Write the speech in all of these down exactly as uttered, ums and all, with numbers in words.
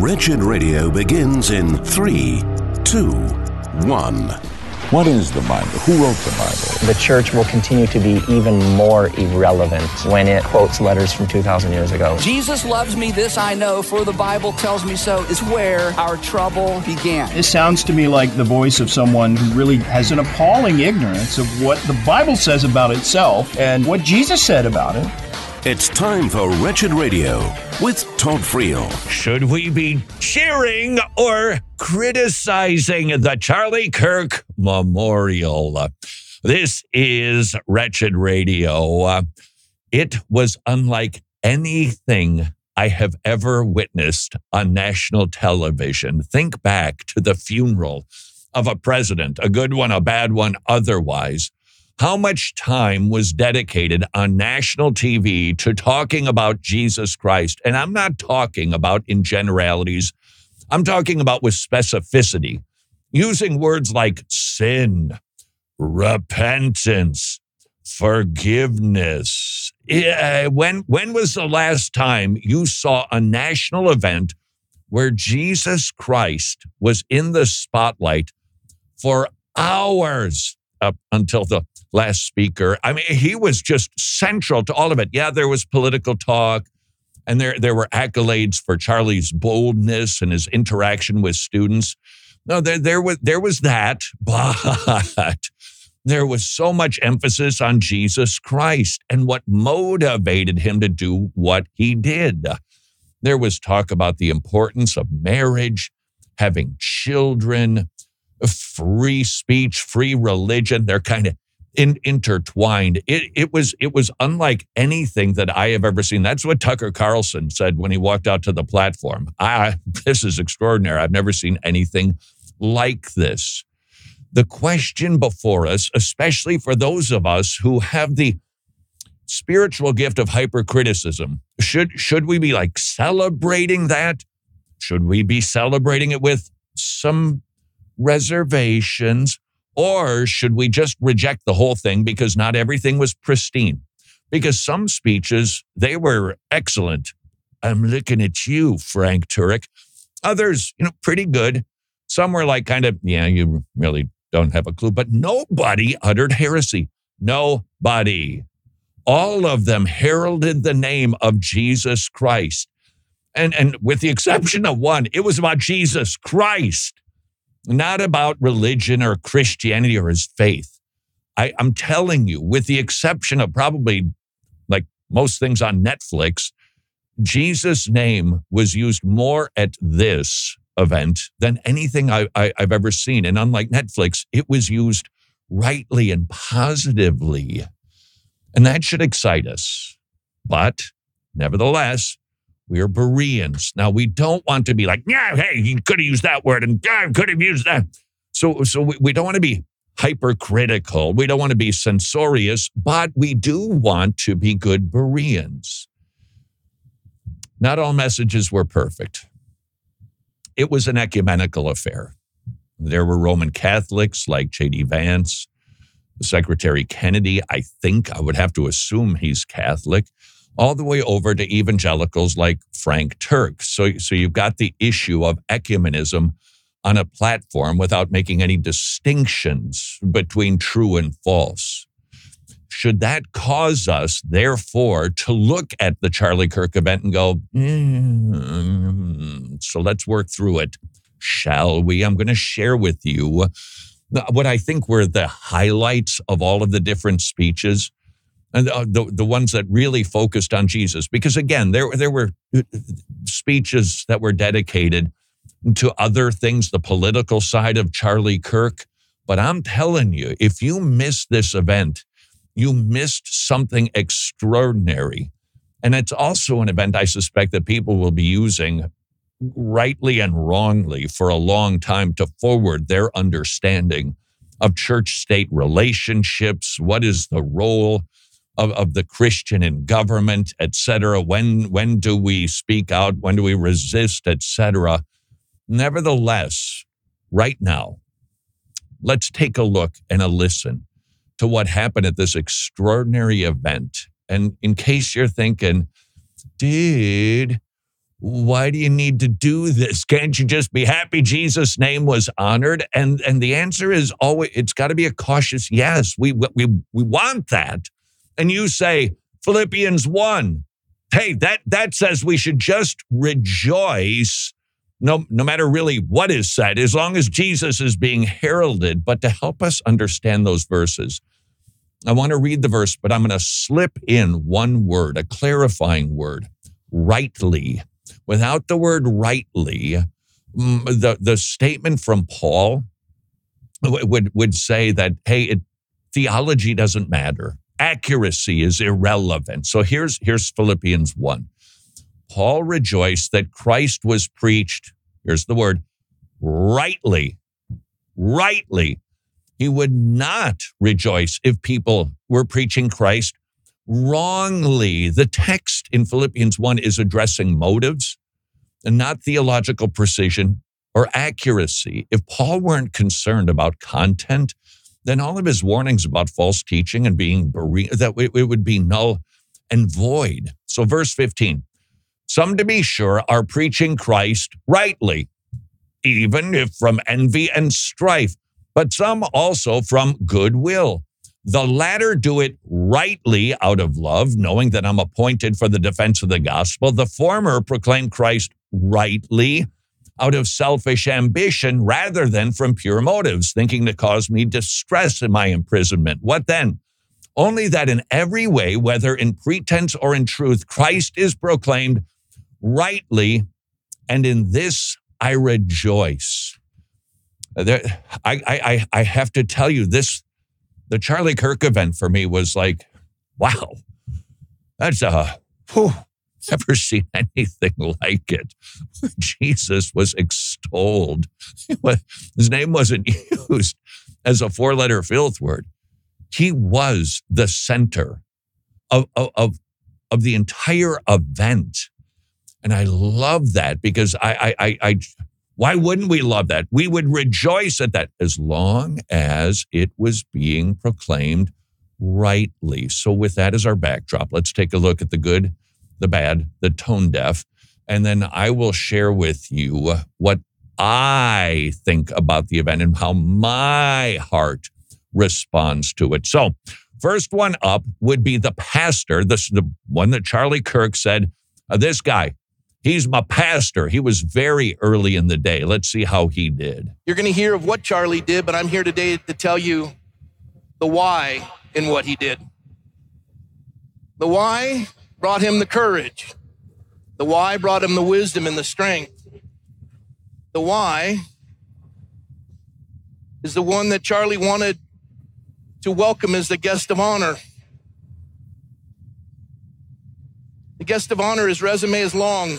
Wretched Radio begins in three, two, one. What is the Bible? Who wrote the Bible? The church will continue to be even more irrelevant when it quotes letters from two thousand years ago. Jesus loves me, this I know, for the Bible tells me so, is where our trouble began. This sounds to me like the voice of someone who really has an appalling ignorance of what the Bible says about itself and what Jesus said about it. It's time for Wretched Radio with Todd Friel. Should we be cheering or criticizing the Charlie Kirk Memorial? This is Wretched Radio. It was unlike anything I have ever witnessed on national television. Think back to the funeral of a president, a good one, a bad one, otherwise. How much time was dedicated on national T V to talking about Jesus Christ? And I'm not talking about in generalities. I'm talking about with specificity, using words like sin, repentance, forgiveness. When, when was the last time you saw a national event where Jesus Christ was in the spotlight for hours up until the last speaker? I mean, he was just central to all of it. Yeah, there was political talk, and there, there were accolades for Charlie's boldness and his interaction with students. No, there, there was there was that, but there was so much emphasis on Jesus Christ and what motivated him to do what he did. There was talk about the importance of marriage, having children, free speech, free religion. They're kind of in, intertwined. It, it was it was unlike anything that I have ever seen. That's what Tucker Carlson said when he walked out to the platform. I, this is extraordinary. I've never seen anything like this. The question before us, especially for those of us who have the spiritual gift of hypercriticism, should, should we be like celebrating that? Should we be celebrating it with some reservations, or should we just reject the whole thing because not everything was pristine? Because some speeches, they were excellent. I'm looking at you, Frank Turek. Others, you know, pretty good. Some were like kind of, yeah, you really don't have a clue. But nobody uttered heresy. Nobody. All of them heralded the name of Jesus Christ. And, and with the exception of one, it was about Jesus Christ. Not about religion or Christianity or his faith. I, I'm telling you, with the exception of probably like most things on Netflix, Jesus' name was used more at this event than anything I, I, I've ever seen. And unlike Netflix, it was used rightly and positively. And that should excite us. But nevertheless, we're Bereans. Now, we don't want to be like, yeah, hey, you could have used that word and yeah, could have used that. So, so we, we don't want to be hypercritical. We don't want to be censorious, but we do want to be good Bereans. Not all messages were perfect. It was an ecumenical affair. There were Roman Catholics like J D Vance, Secretary Kennedy. I think I would have to assume he's Catholic, all the way over to evangelicals like Frank Turk. So, so you've got the issue of ecumenism on a platform without making any distinctions between true and false. Should that cause us, therefore, to look at the Charlie Kirk event and go, mm, so let's work through it, shall we? I'm going to share with you what I think were the highlights of all of the different speeches. And the, the ones that really focused on Jesus. Because again, there, there were speeches that were dedicated to other things, the political side of Charlie Kirk. But I'm telling you, if you missed this event, you missed something extraordinary. And it's also an event I suspect that people will be using rightly and wrongly for a long time to forward their understanding of church-state relationships. What is the role Of, of the Christian in government, et cetera. When, when do we speak out? When do we resist, et cetera? Nevertheless, right now, let's take a look and a listen to what happened at this extraordinary event. And in case you're thinking, did why do you need to do this? Can't you just be happy Jesus' name was honored? And and the answer is always, it's got to be a cautious yes. We, we, we want that. And you say, Philippians one, hey, that, that says we should just rejoice no, no matter really what is said, as long as Jesus is being heralded. But to help us understand those verses, I want to read the verse, but I'm going to slip in one word, a clarifying word, rightly. Without the word rightly, the, the statement from Paul would, would say that, hey, it, theology doesn't matter. Accuracy is irrelevant. So here's, here's Philippians one. Paul rejoiced that Christ was preached, here's the word, rightly, rightly. He would not rejoice if people were preaching Christ wrongly. The text in Philippians one is addressing motives and not theological precision or accuracy. If Paul weren't concerned about content, then all of his warnings about false teaching and being bereaved, that it would be null and void. So verse fifteen, some to be sure are preaching Christ rightly, even if from envy and strife, but some also from goodwill. The latter do it rightly out of love, knowing that I'm appointed for the defense of the gospel. The former proclaim Christ rightly out of selfish ambition rather than from pure motives, thinking to cause me distress in my imprisonment. What then? Only that in every way, whether in pretense or in truth, Christ is proclaimed rightly, and in this I rejoice. There, I, I, I have to tell you, this, the Charlie Kirk event for me was like, wow, that's a, whew, never seen anything like it. Jesus was extolled. His name wasn't used as a four-letter filth word. He was the center of, of, of the entire event. And I love that because I, I, I, I, why wouldn't we love that? We would rejoice at that as long as it was being proclaimed rightly. So with that as our backdrop, let's take a look at the good, the bad, the tone deaf, and then I will share with you what I think about the event and how my heart responds to it. So first one up would be the pastor, this the one that Charlie Kirk said, uh, this guy, he's my pastor. He was very early in the day. Let's see how he did. You're going to hear of what Charlie did, but I'm here today to tell you the why in what he did. The why brought him the courage. The why brought him the wisdom and the strength. The why is the one that Charlie wanted to welcome as the guest of honor. The guest of honor, his resume is long.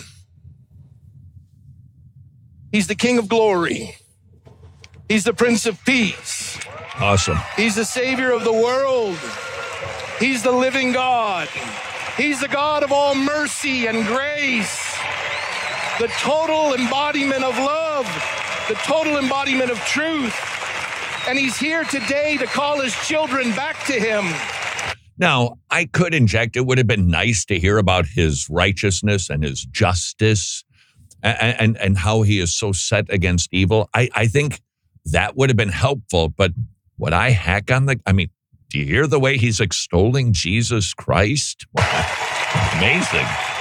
He's the King of Glory. He's the Prince of Peace. Awesome. He's the Savior of the world. He's the living God. He's the God of all mercy and grace. The total embodiment of love. The total embodiment of truth. And he's here today to call his children back to him. Now, I could inject, it would have been nice to hear about his righteousness and his justice and, and, and how he is so set against evil. I, I think that would have been helpful, but would I hack on the, I mean, do you hear the way he's extolling Jesus Christ? Wow, amazing.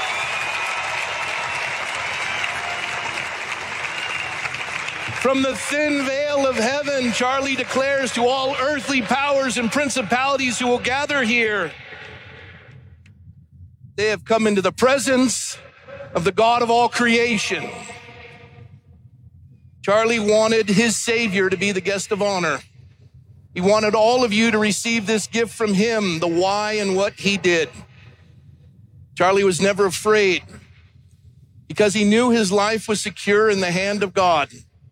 From the thin veil of heaven, Charlie declares to all earthly powers and principalities who will gather here, they have come into the presence of the God of all creation. Charlie wanted his Savior to be the guest of honor. He wanted all of you to receive this gift from him, the why and what he did. Charlie was never afraid because he knew his life was secure in the hand of God.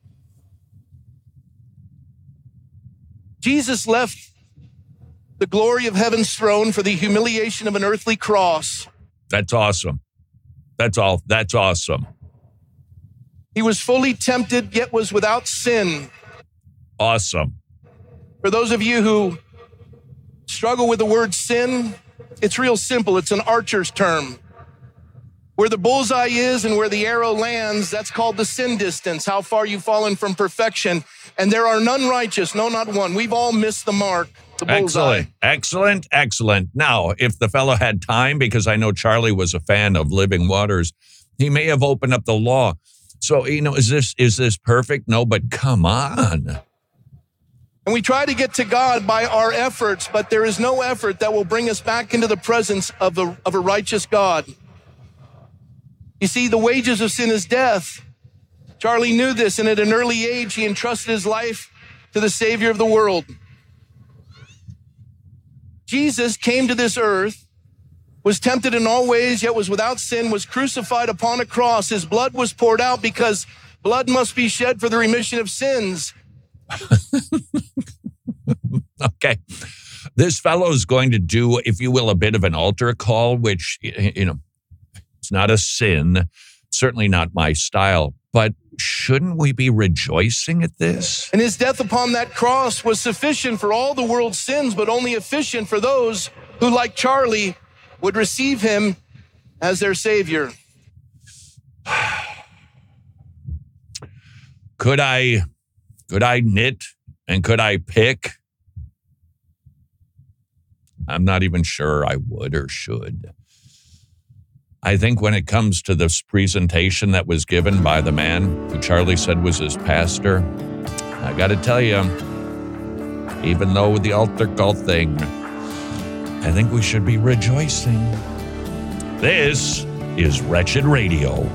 Jesus left the glory of heaven's throne for the humiliation of an earthly cross. That's awesome. That's all. That's awesome. He was fully tempted, yet was without sin. Awesome. For those of you who struggle with the word sin, it's real simple. It's an archer's term. Where the bullseye is and where the arrow lands, that's called the sin distance, how far you've fallen from perfection. And there are none righteous, no, not one. We've all missed the mark. The bullseye. Excellent, excellent, excellent. Now, if the fellow had time, because I know Charlie was a fan of Living Waters, he may have opened up the law. So, you know, is this is this perfect? No, but come on. And we try to get to God by our efforts, but there is no effort that will bring us back into the presence of a, of a righteous God. You see, the wages of sin is death. Charlie knew this, and at an early age, he entrusted his life to the Savior of the world. Jesus came to this earth, was tempted in all ways, yet was without sin, was crucified upon a cross. His blood was poured out because blood must be shed for the remission of sins. Okay. This fellow is going to do, if you will, a bit of an altar call, which, you know, it's not a sin, certainly not my style, but shouldn't we be rejoicing at this? And his death upon that cross was sufficient for all the world's sins, but only efficient for those who, like Charlie, would receive him as their Savior. Could I, could I knit and could I pick? I'm not even sure I would or should. I think when it comes to this presentation that was given by the man who Charlie said was his pastor, I got to tell you, even though the altar call thing, I think we should be rejoicing. This is Wretched Radio.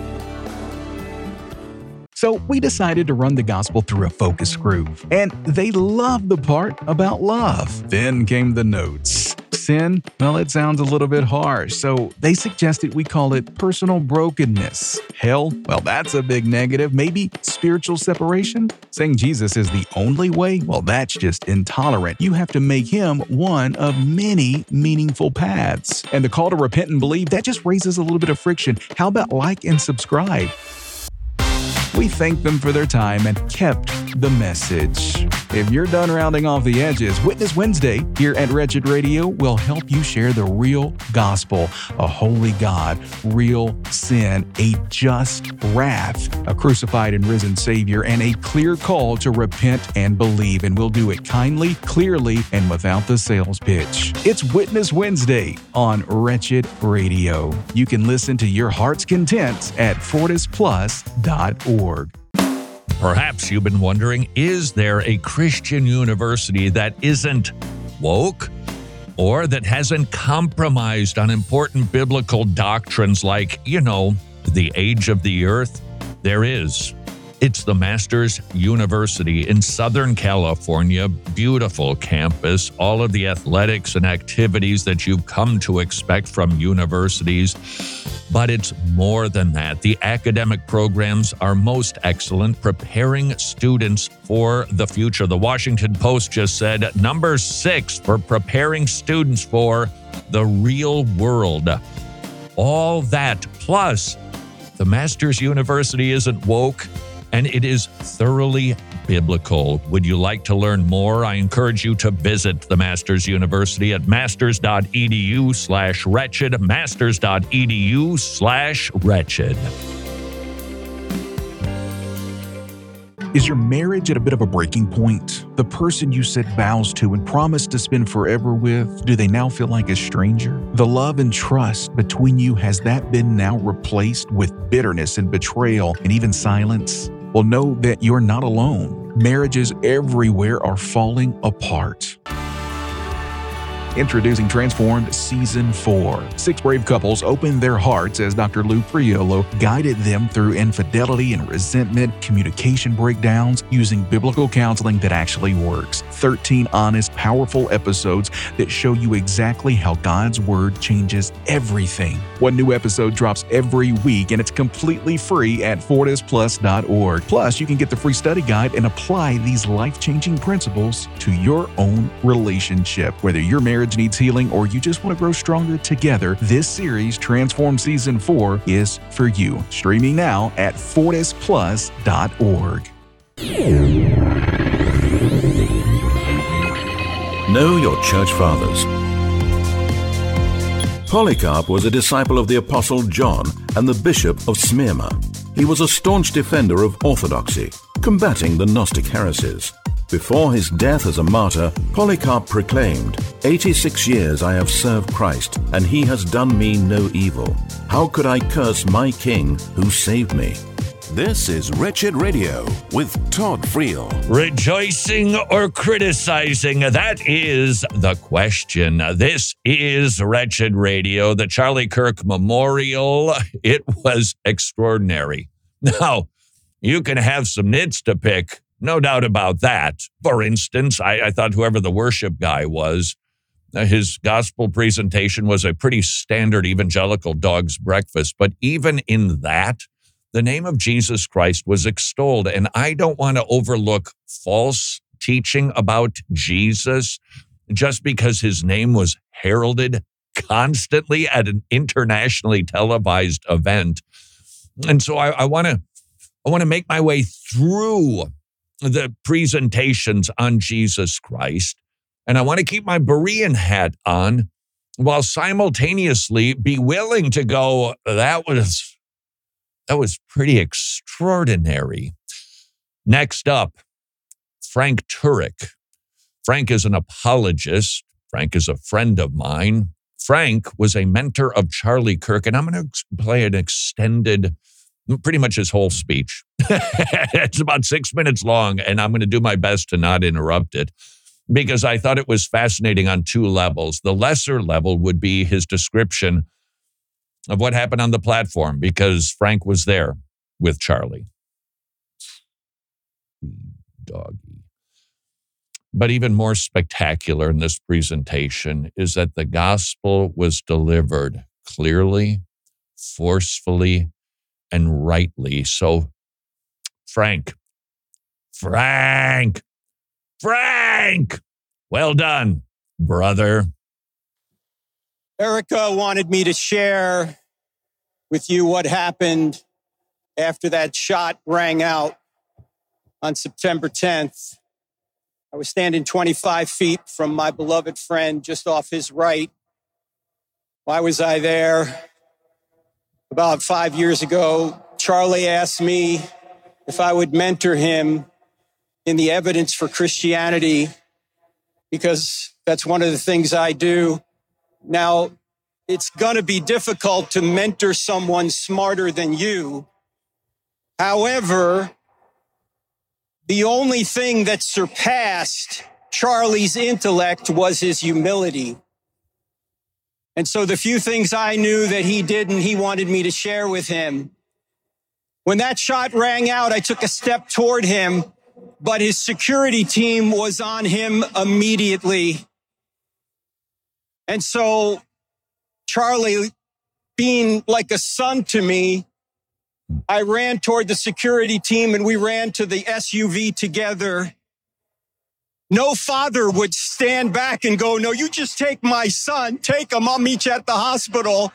So we decided to run the gospel through a focus group, and they loved the part about love. Then came the notes. Sin, well, it sounds a little bit harsh, so they suggested we call it personal brokenness. Hell, well, that's a big negative. Maybe spiritual separation? Saying Jesus is the only way? Well, that's just intolerant. You have to make him one of many meaningful paths. And the call to repent and believe, that just raises a little bit of friction. How about like and subscribe? We thanked them for their time and kept the message. If you're done rounding off the edges, Witness Wednesday here at Wretched Radio will help you share the real gospel, a holy God, real sin, a just wrath, a crucified and risen Savior, and a clear call to repent and believe. And we'll do it kindly, clearly, and without the sales pitch. It's Witness Wednesday on Wretched Radio. You can listen to your heart's content at fortis plus dot org. Perhaps you've been wondering, is there a Christian university that isn't woke or that hasn't compromised on important biblical doctrines like, you know, the age of the earth? There is. It's the Masters University in Southern California. Beautiful campus, all of the athletics and activities that you've come to expect from universities. But it's more than that. The academic programs are most excellent, preparing students for the future. The Washington Post just said number six for preparing students for the real world. All that, plus the Masters University isn't woke, and it is thoroughly biblical. Would you like to learn more? I encourage you to visit the Masters University at masters.edu slash wretched, masters.edu slash wretched. Is your marriage at a bit of a breaking point? The person you said vows to and promised to spend forever with, do they now feel like a stranger? The love and trust between you, has that been now replaced with bitterness and betrayal and even silence? Well, know that you're not alone. Marriages everywhere are falling apart. Introducing Transformed Season four. Six brave couples opened their hearts as Doctor Lou Priolo guided them through infidelity and resentment, communication breakdowns, using biblical counseling that actually works. thirteen honest, powerful episodes that show you exactly how God's Word changes everything. One new episode drops every week, and it's completely free at fortis plus dot org. Plus, you can get the free study guide and apply these life-changing principles to your own relationship. Whether your marriage needs healing or you just want to grow stronger together, this series, Transform Season four, is for you. Streaming now at fortis plus dot org. Know your church fathers. Polycarp was a disciple of the Apostle John and the Bishop of Smyrna. He was a staunch defender of orthodoxy, combating the Gnostic heresies. Before his death as a martyr, Polycarp proclaimed, eighty-six years I have served Christ, and he has done me no evil. How could I curse my King who saved me? This is Wretched Radio with Todd Friel. Rejoicing or criticizing? That is the question. This is Wretched Radio, the Charlie Kirk Memorial. It was extraordinary. Now, you can have some nits to pick, no doubt about that. For instance, I, I thought whoever the worship guy was, his gospel presentation was a pretty standard evangelical dog's breakfast. But even in that, the name of Jesus Christ was extolled. And I don't want to overlook false teaching about Jesus just because his name was heralded constantly at an internationally televised event. And so I, I want to I want to make my way through the presentations on Jesus Christ. And I want to keep my Berean hat on while simultaneously be willing to go, that was... That was pretty extraordinary. Next up, Frank Turek. Frank is an apologist. Frank is a friend of mine. Frank was a mentor of Charlie Kirk, and I'm going to play an extended, pretty much his whole speech. It's about six minutes long, and I'm going to do my best to not interrupt it because I thought it was fascinating on two levels. The lesser level would be his description of what happened on the platform, because Frank was there with Charlie. Doggy. But even more spectacular in this presentation is that the gospel was delivered clearly, forcefully, and rightly. So, Frank, Frank, Frank, well done, brother. Erica wanted me to share with you what happened after that shot rang out on September tenth. I was standing twenty-five feet from my beloved friend just off his right. Why was I there? About five years ago, Charlie asked me if I would mentor him in the evidence for Christianity, because that's one of the things I do. Now, it's going to be difficult to mentor someone smarter than you. However, the only thing that surpassed Charlie's intellect was his humility. And so the few things I knew that he didn't, he wanted me to share with him. When that shot rang out, I took a step toward him, but his security team was on him immediately. And so Charlie, being like a son to me, I ran toward the security team and we ran to the S U V together. No father would stand back and go, no, you just take my son, take him, I'll meet you at the hospital.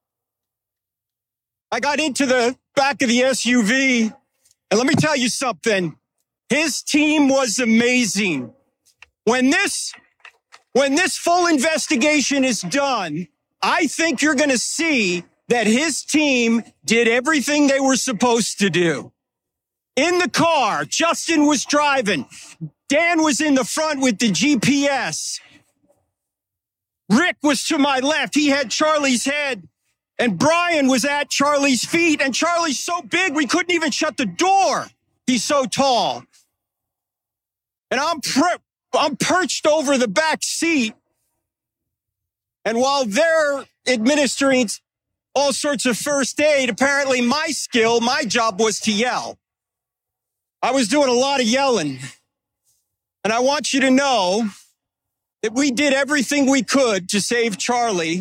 I got into the back of the S U V, and let me tell you something. His team was amazing. When this, when this full investigation is done, I think you're going to see that his team did everything they were supposed to do. In the car, Justin was driving. Dan was in the front with the G P S. Rick was to my left. He had Charlie's head. And Brian was at Charlie's feet. And Charlie's so big, we couldn't even shut the door. He's so tall. And I'm, per- I'm perched over the back seat. And while they're administering all sorts of first aid, apparently my skill, my job was to yell. I was doing a lot of yelling. And I want you to know that we did everything we could to save Charlie.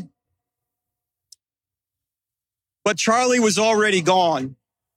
But Charlie was already gone.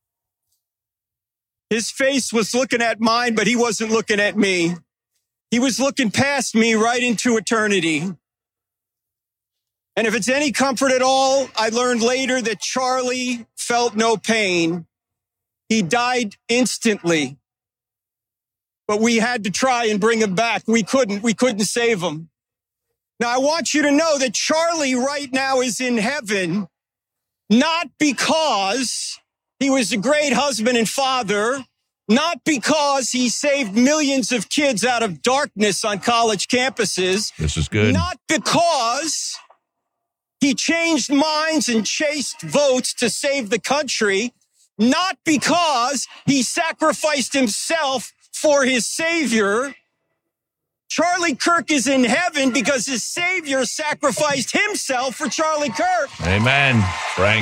His face was looking at mine, but he wasn't looking at me. He was looking past me right into eternity. And if it's any comfort at all, I learned later that Charlie felt no pain. He died instantly. But we had to try and bring him back. We couldn't. We couldn't save him. Now, I want you to know that Charlie right now is in heaven, not because he was a great husband and father, not because he saved millions of kids out of darkness on college campuses. This is good. Not because he changed minds and chased votes to save the country. Not because he sacrificed himself for his Savior. Charlie Kirk is in heaven because his Savior sacrificed himself for Charlie Kirk. Amen, Frank.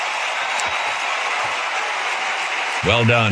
Well done.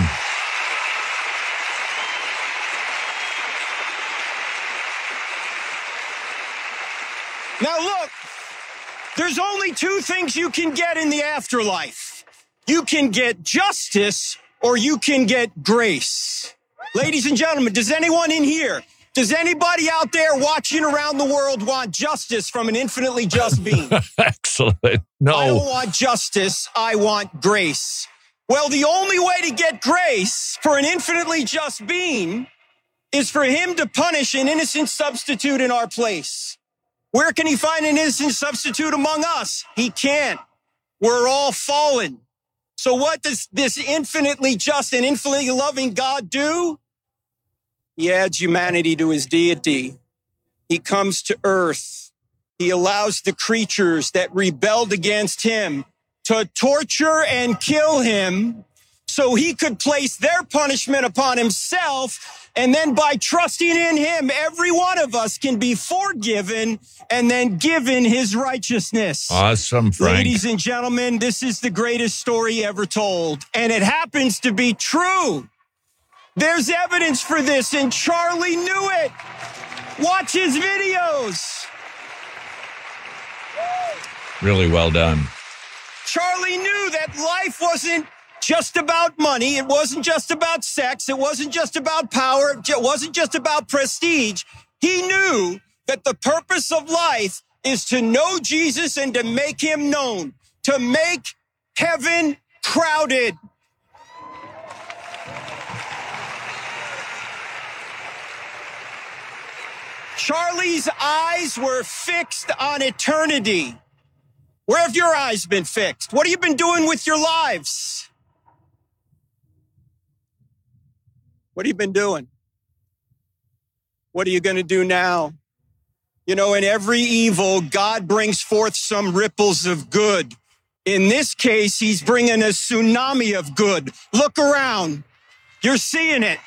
Now look, there's only two things you can get in the afterlife. You can get justice or you can get grace. Ladies and gentlemen, does anyone in here, does anybody out there watching around the world want justice from an infinitely just being? Excellent. No. I don't want justice. I want grace. Well, the only way to get grace for an infinitely just being is for him to punish an innocent substitute in our place. Where can he find an innocent substitute among us? He can't. We're all fallen. So what does this infinitely just and infinitely loving God do? He adds humanity to his deity. He comes to earth. He allows the creatures that rebelled against him to torture and kill him so he could place their punishment upon himself. And then by trusting in him, every one of us can be forgiven and then given his righteousness. Awesome, Frank. Ladies and gentlemen, this is the greatest story ever told. And it happens to be true. There's evidence for this, and Charlie knew it. Watch his videos. Really well done. Charlie knew that life wasn't just about money. It wasn't just about sex. It wasn't just about power. It wasn't just about prestige. He knew that the purpose of life is to know Jesus and to make him known, to make heaven crowded. Charlie's eyes were fixed on eternity. Where have your eyes been fixed? What have you been doing with your lives? What have you been doing? What are you going to do now? You know, in every evil, God brings forth some ripples of good. In this case, he's bringing a tsunami of good. Look around. You're seeing it.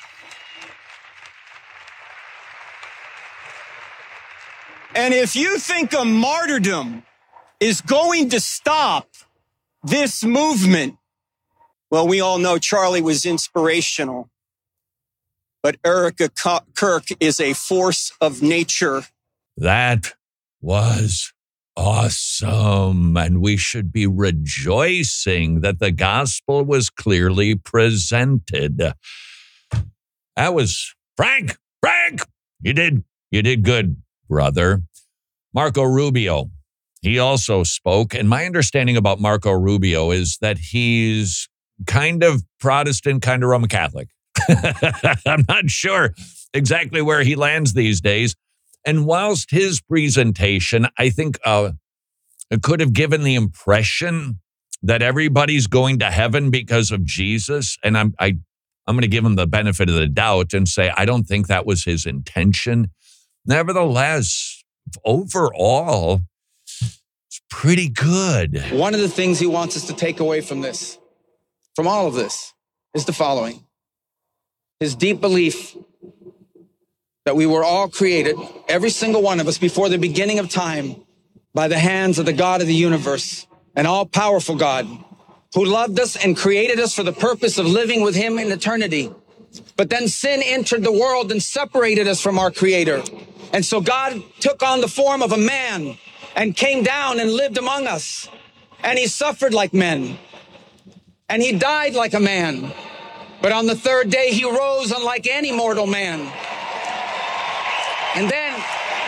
And if you think a martyrdom is going to stop this movement, well, we all know Charlie was inspirational. But Erica Kirk is a force of nature. That was awesome. And we should be rejoicing that the gospel was clearly presented. That was Frank. Frank, you did, you did good, brother. Marco Rubio, he also spoke. And my understanding about Marco Rubio is that he's kind of Protestant, kind of Roman Catholic. I'm not sure exactly where he lands these days. And whilst his presentation, I think uh, it could have given the impression that everybody's going to heaven because of Jesus. And I'm I, I'm going to give him the benefit of the doubt and say, I don't think that was his intention. Nevertheless, overall, it's pretty good. One of the things he wants us to take away from this, from all of this, is the following. His deep belief that we were all created, every single one of us, before the beginning of time, by the hands of the God of the universe, an all-powerful God, who loved us and created us for the purpose of living with him in eternity. But then sin entered the world and separated us from our Creator. And so God took on the form of a man and came down and lived among us. And he suffered like men. And he died like a man. But on the third day, he rose unlike any mortal man. And then,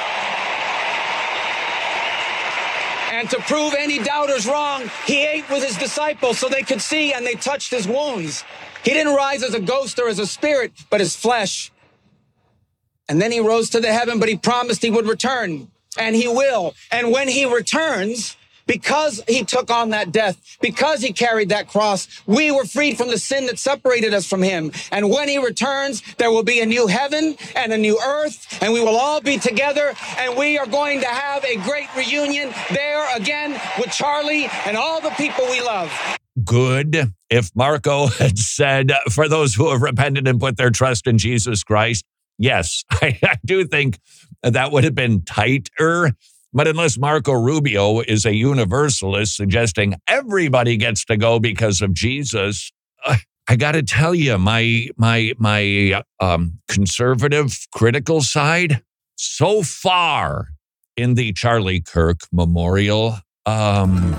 and to prove any doubters wrong, he ate with his disciples so they could see, and they touched his wounds. He didn't rise as a ghost or as a spirit, but as flesh. And then he rose to the heaven, but he promised he would return. and he will. And when he returns, because he took on that death, because he carried that cross, we were freed from the sin that separated us from him. And when he returns, there will be a new heaven and a new earth, and we will all be together, and we are going to have a great reunion there again with Charlie and all the people we love. Good if Marco had said, for those who have repented and put their trust in Jesus Christ. Yes, I, I do think that would have been tighter. But unless Marco Rubio is a universalist suggesting everybody gets to go because of Jesus, uh, I got to tell you, my my my um, conservative critical side, so far in the Charlie Kirk Memorial, um,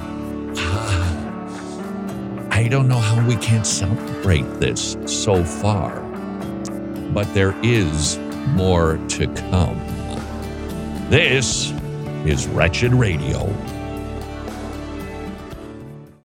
I don't know how we can't celebrate this so far, but there is more to come. This is Wretched Radio.